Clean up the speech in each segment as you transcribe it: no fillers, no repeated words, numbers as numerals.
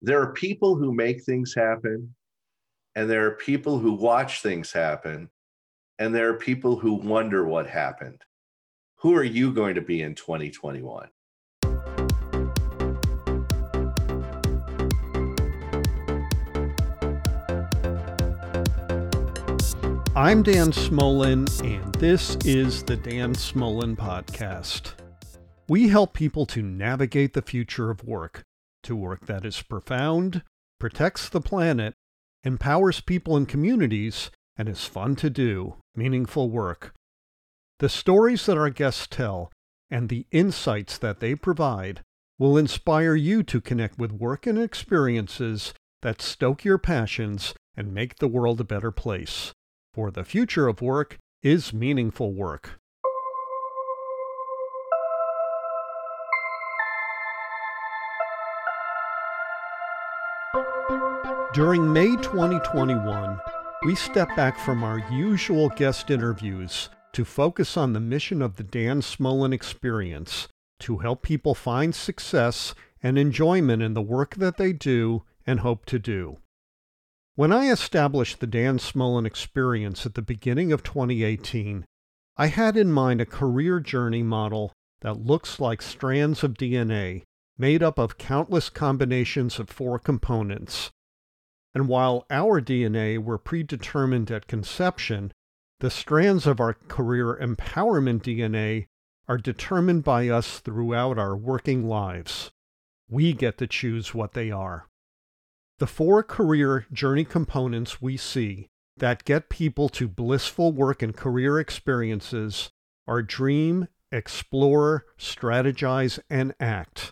There are people who make things happen, and there are people who watch things happen, and there are people who wonder what happened. Who are you going to be in 2021? I'm Dan Smolin, and this is the Dan Smolin Podcast. We help people to navigate the future of work, to work that is profound, protects the planet, empowers people and communities, and is fun to do, meaningful work. The stories that our guests tell and the insights that they provide will inspire you to connect with work and experiences that stoke your passions and make the world a better place. For the future of work is meaningful work. During May 2021, we stepped back from our usual guest interviews to focus on the mission of the Dan Smolin Experience to help people find success and enjoyment in the work that they do and hope to do. When I established the Dan Smolin Experience at the beginning of 2018, I had in mind a career journey model that looks like strands of DNA made up of countless combinations of 4 components. And while our DNA were predetermined at conception, the strands of our career empowerment DNA are determined by us throughout our working lives. We get to choose what they are. The 4 career journey components we see that get people to blissful work and career experiences are dream, explore, strategize, and act.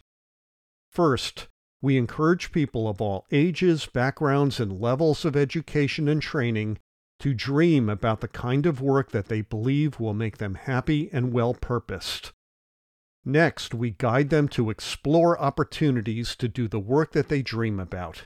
First, we encourage people of all ages, backgrounds, and levels of education and training to dream about the kind of work that they believe will make them happy and well-purposed. Next, we guide them to explore opportunities to do the work that they dream about.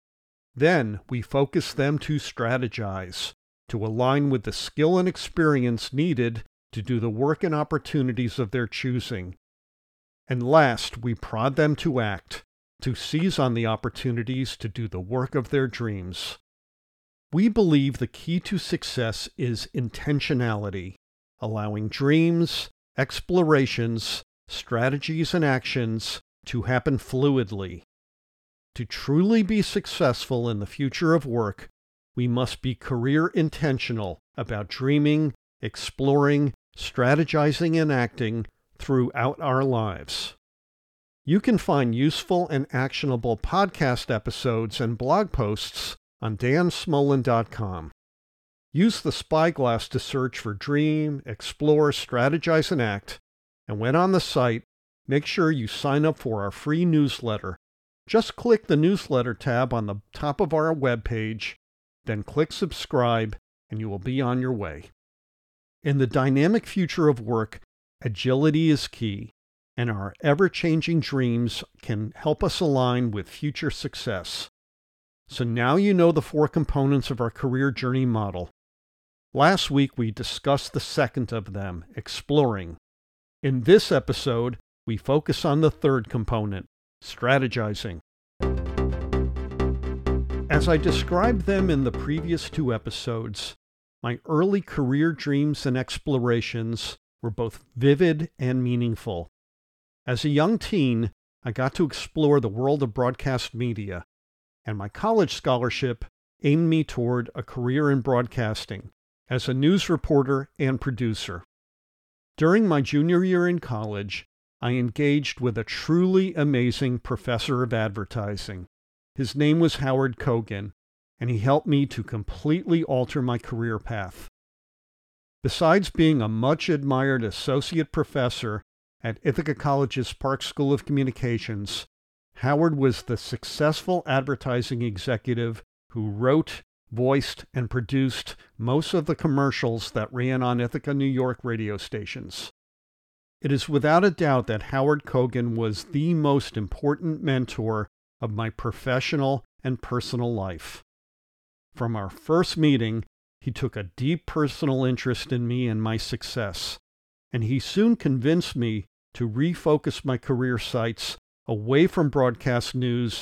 Then we focus them to strategize, to align with the skill and experience needed to do the work and opportunities of their choosing. And last, we prod them to act, to seize on the opportunities to do the work of their dreams. We believe the key to success is intentionality, allowing dreams, explorations, strategies, and actions to happen fluidly. To truly be successful in the future of work, we must be career intentional about dreaming, exploring, strategizing, and acting throughout our lives. You can find useful and actionable podcast episodes and blog posts on dansmolin.com. Use the spyglass to search for dream, explore, strategize, and act, and when on the site, make sure you sign up for our free newsletter. Just click the newsletter tab on the top of our webpage, then click subscribe, and you will be on your way. In the dynamic future of work, agility is key, and our ever-changing dreams can help us align with future success. So now you know the 4 components of our career journey model. Last week we discussed the second of them, exploring. In this episode, we focus on the third component, strategizing. As I described them in the previous 2 episodes, my early career dreams and explorations were both vivid and meaningful. As a young teen, I got to explore the world of broadcast media, and my college scholarship aimed me toward a career in broadcasting as a news reporter and producer. During my junior year in college, I engaged with a truly amazing professor of advertising. His name was Howard Kogan, and he helped me to completely alter my career path. Besides being a much-admired associate professor at Ithaca College's Park School of Communications, Howard was the successful advertising executive who wrote, voiced, and produced most of the commercials that ran on Ithaca, New York radio stations. It is without a doubt that Howard Kogan was the most important mentor of my professional and personal life. From our first meeting, he took a deep personal interest in me and my success, and he soon convinced me to refocus my career sights away from broadcast news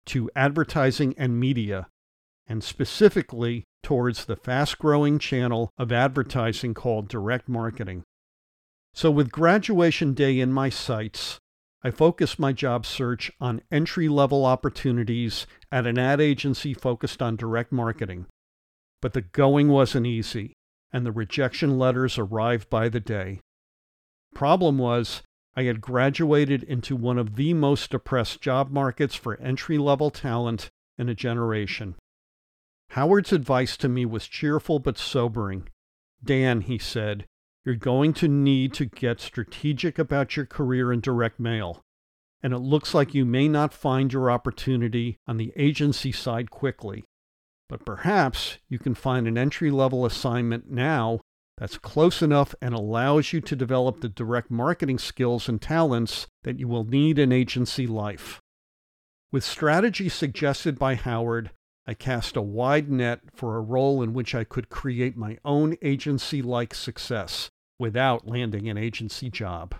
to advertising and media, and specifically towards the fast-growing channel of advertising called direct marketing. So with graduation day in my sights, I focused my job search on entry-level opportunities at an ad agency focused on direct marketing. But the going wasn't easy, and the rejection letters arrived by the day. Problem was, I had graduated into one of the most depressed job markets for entry-level talent in a generation. Howard's advice to me was cheerful but sobering. Dan, he said, you're going to need to get strategic about your career in direct mail, and it looks like you may not find your opportunity on the agency side quickly. But perhaps you can find an entry-level assignment now that's close enough and allows you to develop the direct marketing skills and talents that you will need in agency life. With strategy suggested by Howard, I cast a wide net for a role in which I could create my own agency-like success without landing an agency job.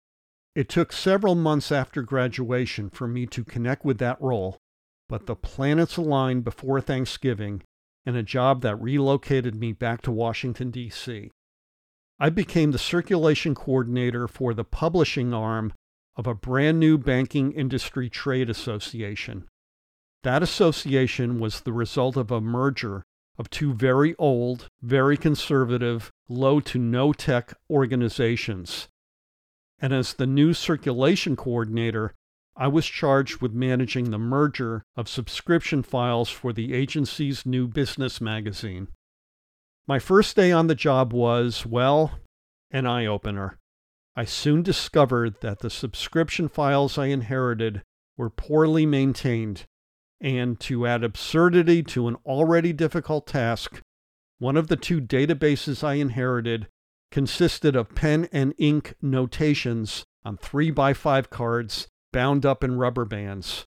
It took several months after graduation for me to connect with that role, but the planets aligned before Thanksgiving in a job that relocated me back to Washington, D.C. I became the circulation coordinator for the publishing arm of a brand new banking industry trade association. That association was the result of a merger of two very old, very conservative, low to no tech organizations. And as the new circulation coordinator, I was charged with managing the merger of subscription files for the agency's new business magazine. My first day on the job was, well, an eye-opener. I soon discovered that the subscription files I inherited were poorly maintained, and to add absurdity to an already difficult task, one of the two databases I inherited consisted of pen and ink notations on 3x5 cards bound up in rubber bands.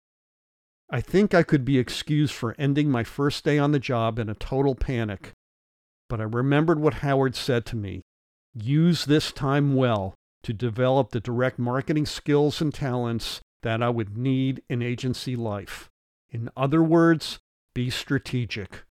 I think I could be excused for ending my first day on the job in a total panic, but I remembered what Howard said to me. Use this time well to develop the direct marketing skills and talents that I would need in agency life. In other words, be strategic.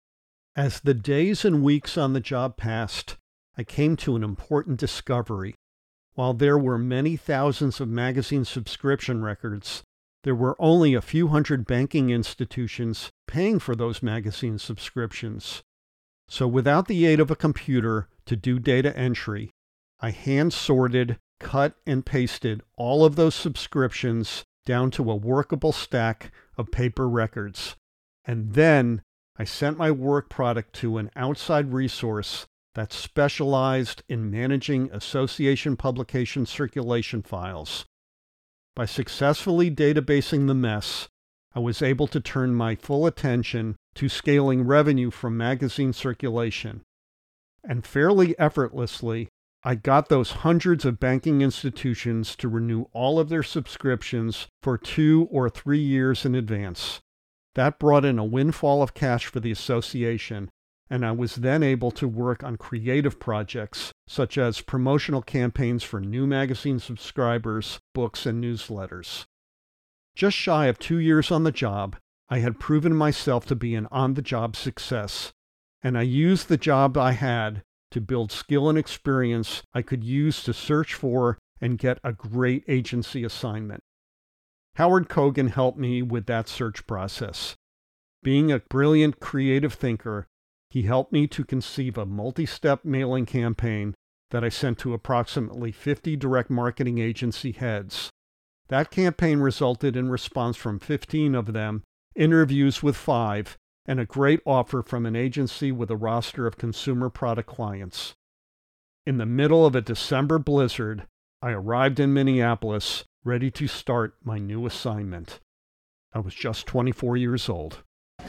As the days and weeks on the job passed, I came to an important discovery. While there were many thousands of magazine subscription records, there were only a few hundred banking institutions paying for those magazine subscriptions. So without the aid of a computer to do data entry, I hand-sorted, cut, and pasted all of those subscriptions down to a workable stack of paper records. And then I sent my work product to an outside resource that specialized in managing association publication circulation files. By successfully databasing the mess, I was able to turn my full attention to scaling revenue from magazine circulation. And fairly effortlessly, I got those hundreds of banking institutions to renew all of their subscriptions for 2 or 3 years in advance. That brought in a windfall of cash for the association, and I was then able to work on creative projects, such as promotional campaigns for new magazine subscribers, books, and newsletters. Just shy of 2 years on the job, I had proven myself to be an on-the-job success, and I used the job I had to build skill and experience I could use to search for and get a great agency assignment. Howard Kogan helped me with that search process. Being a brilliant creative thinker, he helped me to conceive a multi-step mailing campaign that I sent to approximately 50 direct marketing agency heads. That campaign resulted in response from 15 of them, interviews with 5, and a great offer from an agency with a roster of consumer product clients. In the middle of a December blizzard, I arrived in Minneapolis, ready to start my new assignment. I was just 24 years old.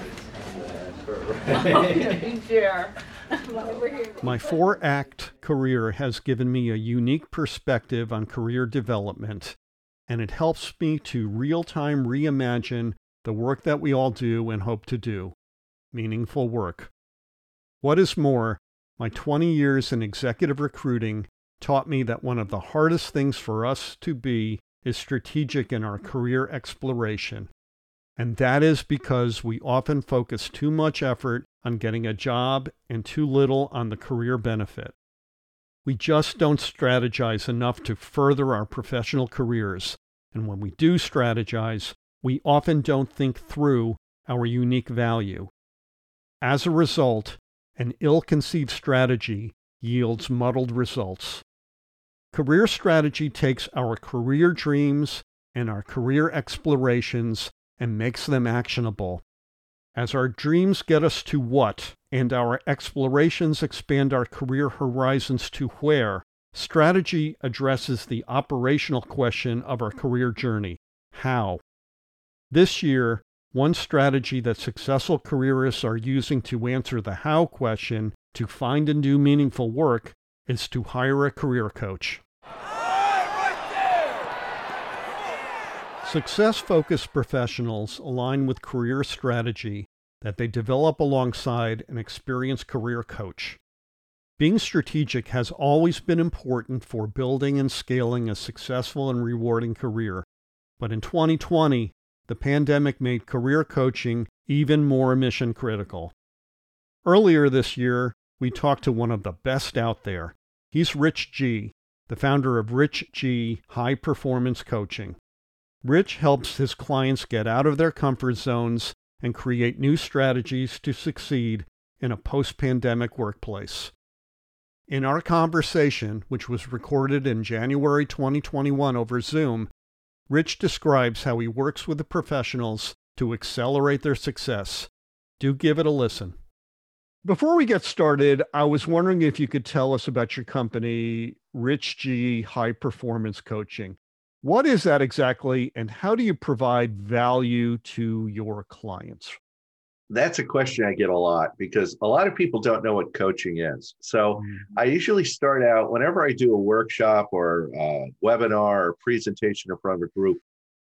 My 4-act career has given me a unique perspective on career development, and it helps me to real-time reimagine the work that we all do and hope to do. Meaningful work. What is more, my 20 years in executive recruiting taught me that one of the hardest things for us to be is strategic in our career exploration. And that is because we often focus too much effort on getting a job and too little on the career benefit. We just don't strategize enough to further our professional careers. And when we do strategize, we often don't think through our unique value. As a result, an ill-conceived strategy yields muddled results. Career strategy takes our career dreams and our career explorations and makes them actionable. As our dreams get us to what, and our explorations expand our career horizons to where, strategy addresses the operational question of our career journey: how. This year, one strategy that successful careerists are using to answer the how question to find and do meaningful work is to hire a career coach. Success-focused professionals align with career strategy that they develop alongside an experienced career coach. Being strategic has always been important for building and scaling a successful and rewarding career. But in 2020, the pandemic made career coaching even more mission critical. Earlier this year, we talked to one of the best out there. He's Rich G., the founder of Rich G High Performance Coaching. Rich helps his clients get out of their comfort zones and create new strategies to succeed in a post-pandemic workplace. In our conversation, which was recorded in January 2021 over Zoom, Rich describes how he works with the professionals to accelerate their success. Do give it a listen. Before we get started, I was wondering if you could tell us about your company, Rich G High Performance Coaching. What is that exactly, and how do you provide value to your clients? That's a question I get a lot because a lot of people don't know what coaching is. So I usually start out whenever I do a workshop or a webinar or presentation in front of a group,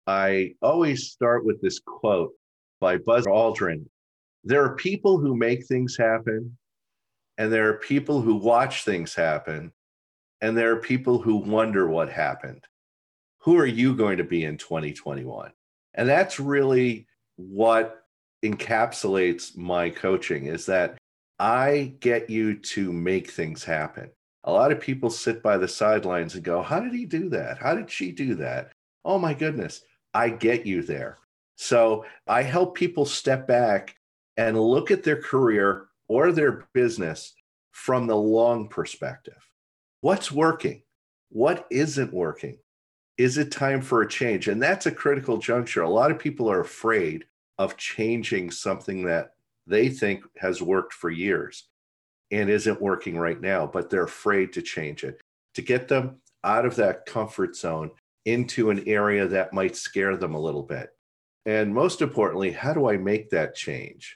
I always start with this quote by Buzz Aldrin. There are people who make things happen, and there are people who watch things happen, and there are people who wonder what happened. Who are you going to be in 2021? And that's really what encapsulates my coaching, is that I get you to make things happen. A lot of people sit by the sidelines and go, how did he do that? How did she do that? Oh my goodness, I get you there. So I help people step back and look at their career or their business from the long perspective. What's working? What isn't working? Is it time for a change? And that's a critical juncture. A lot of people are afraid of changing something that they think has worked for years and isn't working right now, but they're afraid to change it, to get them out of that comfort zone into an area that might scare them a little bit. And most importantly, how do I make that change?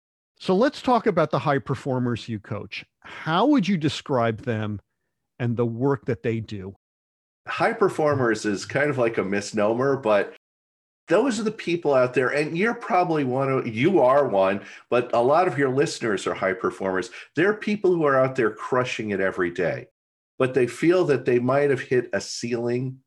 So let's talk about the high performers you coach. How would you describe them and the work that they do? High performers is kind of like a misnomer, but those are the people out there, and you're probably you are one, but a lot of your listeners are high performers. There are people who are out there crushing it every day, but they feel that they might have hit a ceiling,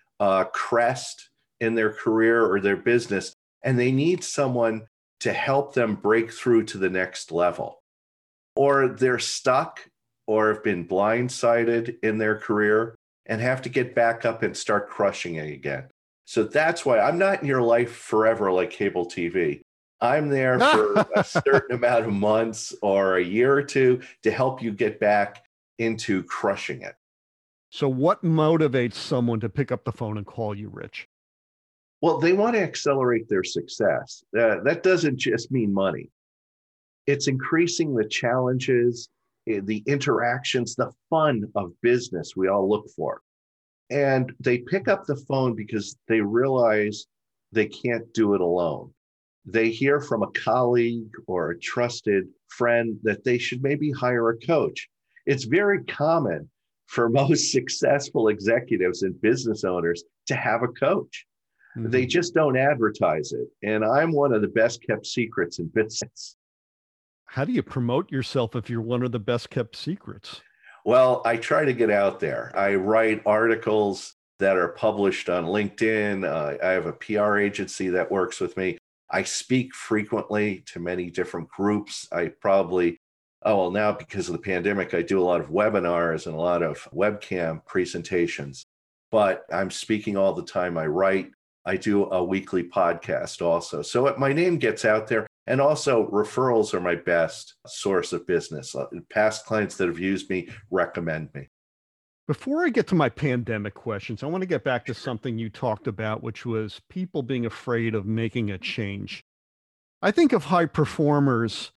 crest in their career or their business, and they need someone to help them break through to the next level. Or they're stuck or have been blindsided in their career and have to get back up and start crushing it again. So that's why I'm not in your life forever like cable TV. I'm there for a certain amount of months or a year or two to help you get back into crushing it. So what motivates someone to pick up the phone and call you, Rich? Well, they want to accelerate their success. That doesn't just mean money. It's increasing the challenges, the interactions, the fun of business we all look for. And they pick up the phone because they realize they can't do it alone. They hear from a colleague or a trusted friend that they should maybe hire a coach. It's very common for most successful executives and business owners to have a coach. Mm-hmm. They just don't advertise it. And I'm one of the best kept secrets in business. How do you promote yourself if you're one of the best kept secrets? Well, I try to get out there. I write articles that are published on LinkedIn. I have a PR agency that works with me. I speak frequently to many different groups. I probably, oh, well, now because of the pandemic, I do a lot of webinars and a lot of webcam presentations, but I'm speaking all the time. I write, I do a weekly podcast also. So my name gets out there. And also, referrals are my best source of business. Past clients that have used me recommend me. Before I get to my pandemic questions, I want to get back to something you talked about, which was people being afraid of making a change. I think of high performers,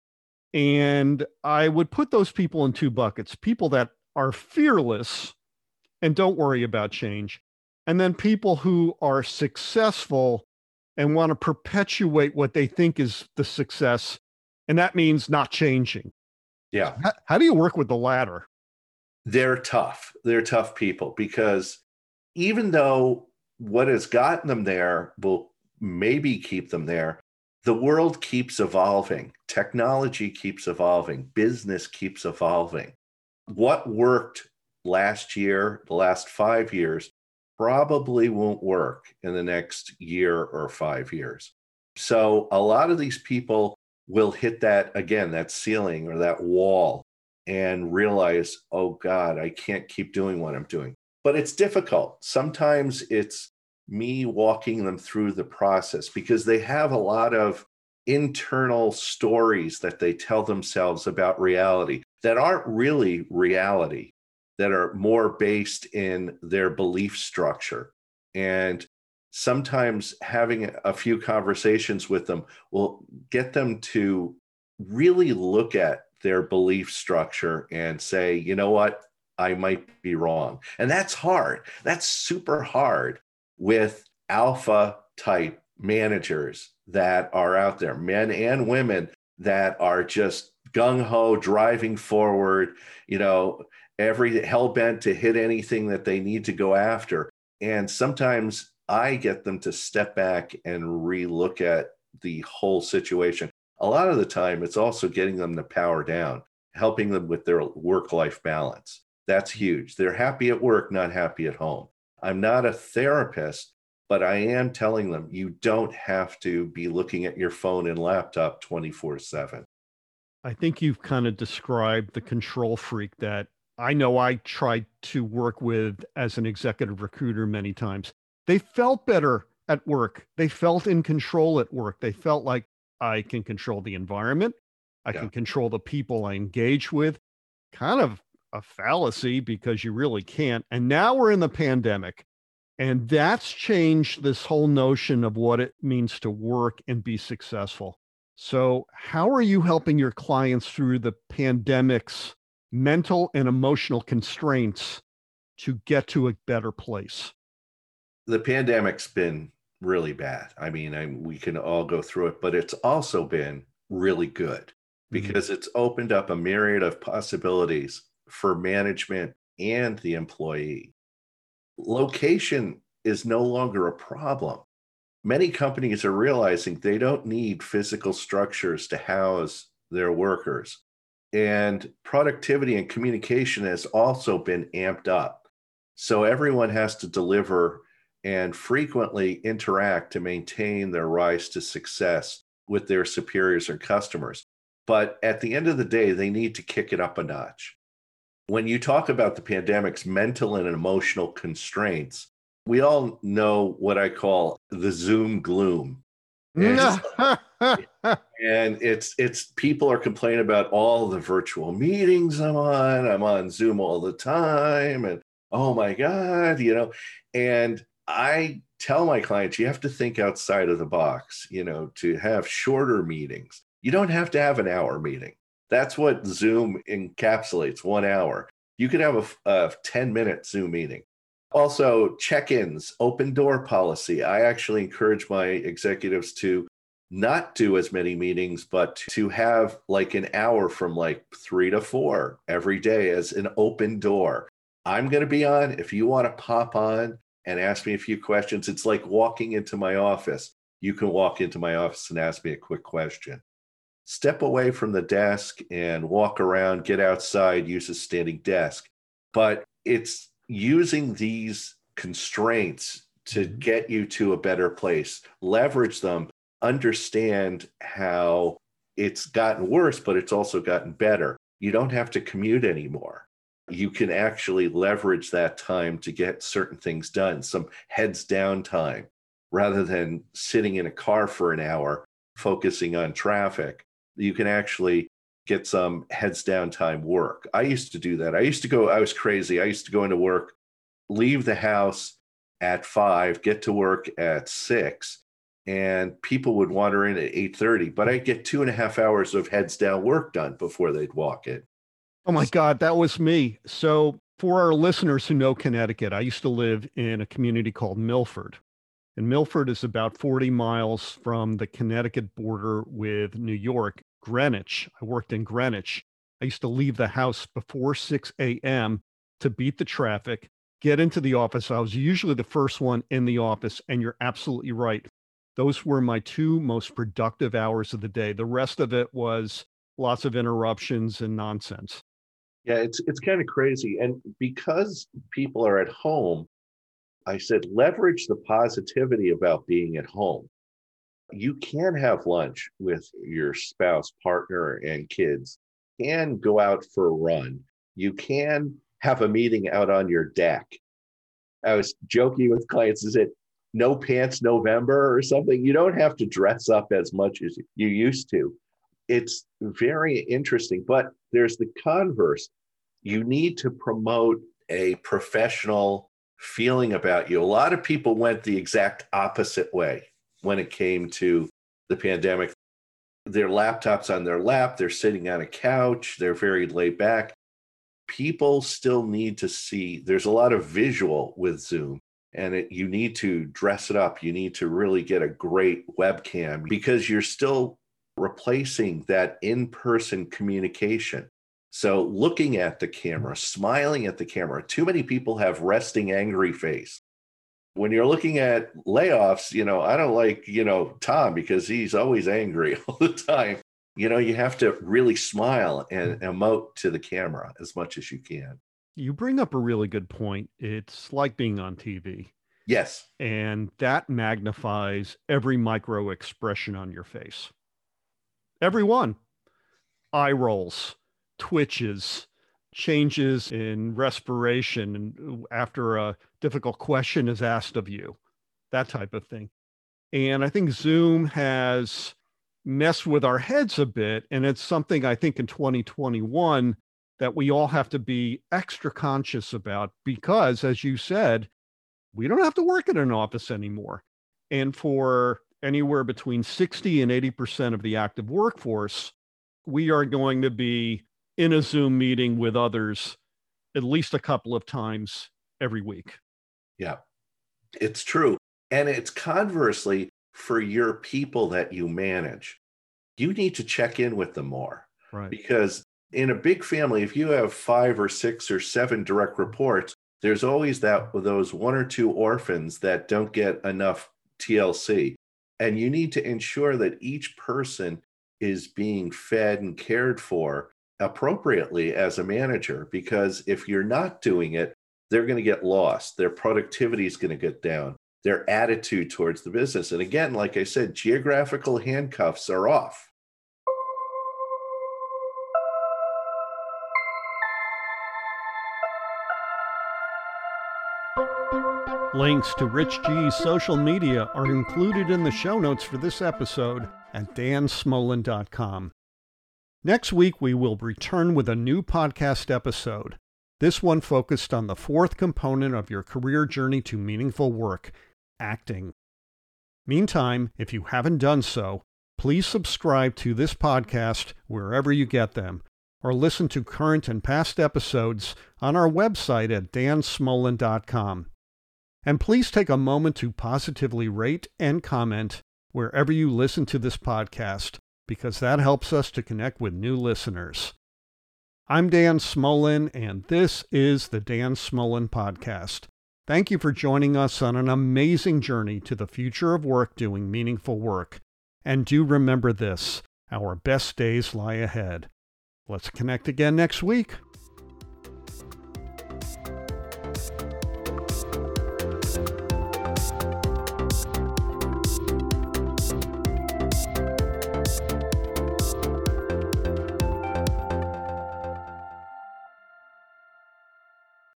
and I would put those people in two buckets: people that are fearless and don't worry about change, and then people who are successful and want to perpetuate what they think is the success. And that means not changing. Yeah. How do you work with the latter? They're tough. They're tough people because even though what has gotten them there will maybe keep them there, the world keeps evolving. Technology keeps evolving. Business keeps evolving. What worked last year, the last 5 years, probably won't work in the next year or 5 years. So a lot of these people will hit that, again, that ceiling or that wall and realize, oh God, I can't keep doing what I'm doing. But it's difficult. Sometimes it's me walking them through the process because they have a lot of internal stories that they tell themselves about reality that aren't really reality, that are more based in their belief structure. And sometimes having a few conversations with them will get them to really look at their belief structure and say, you know what, I might be wrong. And that's hard. That's super hard with alpha type managers that are out there, men and women that are just gung ho driving forward, every hell bent to hit anything that they need to go after. And sometimes I get them to step back and relook at the whole situation. A lot of the time, it's also getting them to power down, helping them with their work-life balance. That's huge. They're happy at work, not happy at home. I'm not a therapist, but I am telling them you don't have to be looking at your phone and laptop 24/7. I think you've kind of described the control freak that I know I tried to work with as an executive recruiter many times. They felt better at work. They felt in control at work. They felt like I can control the environment. I Yeah. can control the people I engage with. Kind of a fallacy because you really can't. And now we're in the pandemic, and that's changed this whole notion of what it means to work and be successful. So, how are you helping your clients through the pandemic's mental and emotional constraints to get to a better place? The pandemic's been really bad. I mean, we can all go through it, but it's also been really good Mhm. because it's opened up a myriad of possibilities for management and the employee. Location is no longer a problem. Many companies are realizing they don't need physical structures to house their workers. And productivity and communication has also been amped up. So everyone has to deliver and frequently interact to maintain their rise to success with their superiors and customers. But at the end of the day, they need to kick it up a notch. When you talk about the pandemic's mental and emotional constraints, we all know what I call the Zoom gloom. And it's people are complaining about all the virtual meetings I'm on. I'm on Zoom all the time. And oh my God. And I tell my clients, you have to think outside of the box, to have shorter meetings. You don't have to have an hour meeting. That's what Zoom encapsulates, 1 hour. You could have a 10-minute Zoom meeting. Also, check-ins, open door policy. I actually encourage my executives to not do as many meetings, but to have like an hour from like 3 to 4 every day as an open door. I'm going to be on. If you want to pop on and ask me a few questions, it's like walking into my office. You can walk into my office and ask me a quick question. Step away from the desk and walk around, get outside, use a standing desk. But it's using these constraints to get you to a better place, leverage them, understand how it's gotten worse, but it's also gotten better. You don't have to commute anymore. You can actually leverage that time to get certain things done, some heads down time, rather than sitting in a car for an hour focusing on traffic. You can actually get some heads down time work. I used to do that. I was crazy. I used to go into work, leave the house at 5, get to work at 6, and people would wander in at 8:30, but I'd get 2.5 hours of heads down work done before they'd walk in. Oh my God, that was me. So for our listeners who know Connecticut, I used to live in a community called Milford. And Milford is about 40 miles from the Connecticut border with New York, Greenwich. I worked in Greenwich. I used to leave the house before 6 a.m. to beat the traffic, get into the office. I was usually the first one in the office, and you're absolutely right. Those were my 2 most productive hours of the day. The rest of it was lots of interruptions and nonsense. Yeah, it's kind of crazy. And because people are at home, I said, leverage the positivity about being at home. You can have lunch with your spouse, partner, and kids. You can go out for a run. You can have a meeting out on your deck. I was joking with clients, is it no pants November or something? You don't have to dress up as much as you used to. It's very interesting, but there's the converse. You need to promote a professional feeling about you. A lot of people went the exact opposite way when it came to the pandemic. Their laptops on their lap, they're sitting on a couch, they're very laid back. People still need to see, there's a lot of visual with Zoom, and you need to dress it up. You need to really get a great webcam because you're still replacing that in-person communication. So looking at the camera, smiling at the camera, too many people have resting angry face. When you're looking at layoffs, I don't like, Tom, because he's always angry all the time. You have to really smile and emote to the camera as much as you can. You bring up a really good point. It's like being on TV. Yes. And that magnifies every micro expression on your face. Every one. Eye rolls, twitches, changes in respiration after a difficult question is asked of you, that type of thing. And I think Zoom has messed with our heads a bit. And it's something I think in 2021 that we all have to be extra conscious about because, as you said, we don't have to work in an office anymore. And for anywhere between 60 and 80% of the active workforce, we are going to be in a Zoom meeting with others at least a couple of times every week. Yeah, it's true. And it's conversely for your people that you manage. You need to check in with them more. Right. Because in a big family, if you have 5 or 6 or 7 direct reports, there's always those 1 or 2 orphans that don't get enough TLC. And you need to ensure that each person is being fed and cared for appropriately as a manager, because if you're not doing it, they're going to get lost. Their productivity is going to get down, their attitude towards the business. And again, like I said, geographical handcuffs are off. Links to Rich G's social media are included in the show notes for this episode at dansmolin.com. Next week, we will return with a new podcast episode. This one focused on the 4th component of your career journey to meaningful work, acting. Meantime, if you haven't done so, please subscribe to this podcast wherever you get them, or listen to current and past episodes on our website at dansmolin.com. And please take a moment to positively rate and comment wherever you listen to this podcast, because that helps us to connect with new listeners. I'm Dan Smolin, and this is the Dan Smolin Podcast. Thank you for joining us on an amazing journey to the future of work doing meaningful work. And do remember this, our best days lie ahead. Let's connect again next week.